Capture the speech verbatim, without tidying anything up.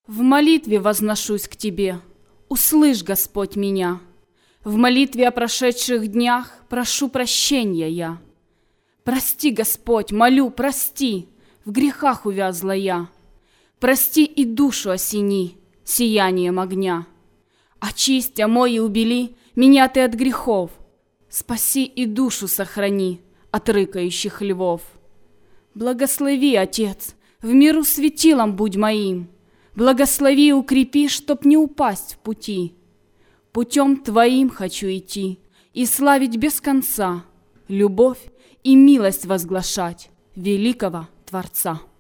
В молитве возношусь к Тебе, услышь, Господь, меня. В молитве о прошедших днях прошу прощения я. Прости, Господь, молю, прости, в грехах увязла я. Прости и душу осени сиянием огня. Очисть, омой и убели меня Ты от грехов. Спаси и душу сохрани от рыкающих львов. Благослови, Отец, в миру светилом будь моим. Благослови и укрепи, чтоб не упасть в пути. Путем Твоим хочу идти и славить без конца, любовь и милость возглашать великого Творца.